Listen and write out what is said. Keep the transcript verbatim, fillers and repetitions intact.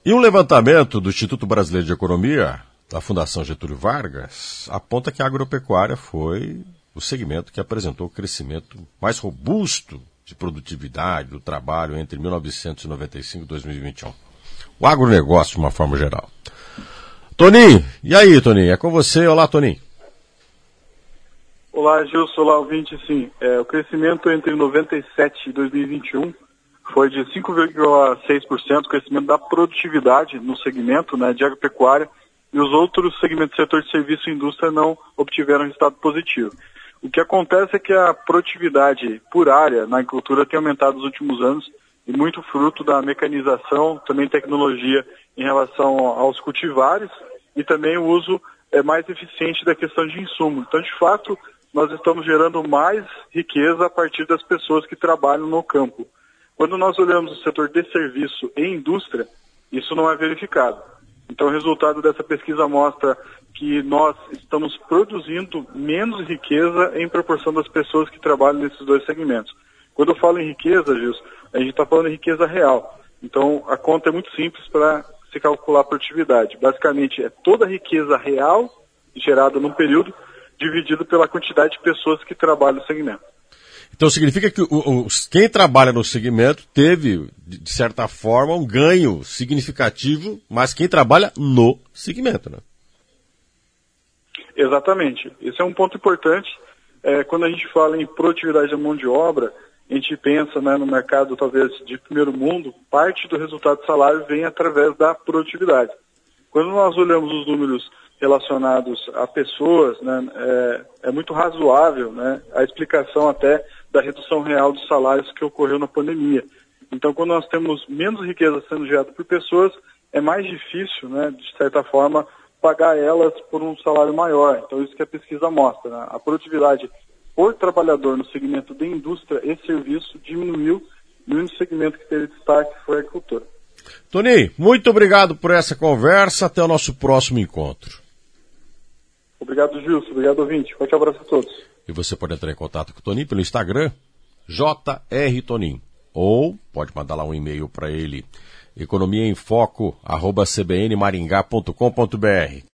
E um levantamento do Instituto Brasileiro de Economia, da Fundação Getúlio Vargas, aponta que a agropecuária foi o segmento que apresentou o crescimento mais robusto de produtividade do trabalho entre mil novecentos e noventa e cinco e dois mil e vinte e um. O agronegócio, de uma forma geral. Toninho, e aí, Toninho? É com você. Olá, Toninho. Olá, Gilson. Olá, ouvinte. Sim, é, o crescimento entre noventa e sete e dois mil e vinte e um foi de cinco vírgula seis por cento, o crescimento da produtividade no segmento, né, de agropecuária, e os outros segmentos do setor de serviço e indústria não obtiveram resultado positivo. O que acontece é que a produtividade por área na agricultura tem aumentado nos últimos anos, e muito fruto da mecanização, também tecnologia em relação aos cultivares, e também o uso é, mais eficiente da questão de insumo. Então, de fato, nós estamos gerando mais riqueza a partir das pessoas que trabalham no campo. Quando nós olhamos o setor de serviço e indústria, isso não é verificado. Então, o resultado dessa pesquisa mostra que nós estamos produzindo menos riqueza em proporção das pessoas que trabalham nesses dois segmentos. Quando eu falo em riqueza, Gilson, a gente está falando em riqueza real. Então, a conta é muito simples para se calcular a produtividade. Basicamente, é toda a riqueza real gerada num período dividido pela quantidade de pessoas que trabalham no segmento. Então significa que o, o, quem trabalha no segmento teve, de certa forma, um ganho significativo, mas quem trabalha no segmento, né? Exatamente. Esse é um ponto importante. É, quando a gente fala em produtividade da mão de obra, a gente pensa, né, no mercado talvez de primeiro mundo, parte do resultado do salário vem através da produtividade. Quando nós olhamos os números relacionados a pessoas, né, é, é muito razoável, né, a explicação até da redução real dos salários que ocorreu na pandemia. Então, quando nós temos menos riqueza sendo gerada por pessoas, é mais difícil, né, de certa forma, pagar elas por um salário maior. Então, isso que a pesquisa mostra, né? A produtividade por trabalhador no segmento de indústria e serviço diminuiu, e o único segmento que teve destaque foi a agricultura. Toninho, muito obrigado por essa conversa. Até o nosso próximo encontro. Obrigado, Gilson. Obrigado, ouvinte. Forte abraço a todos. E você pode entrar em contato com o Toninho pelo Instagram, J R Toninho. Ou pode mandar lá um e-mail para ele, economiaemfoco arroba c b n maringá ponto com ponto b r.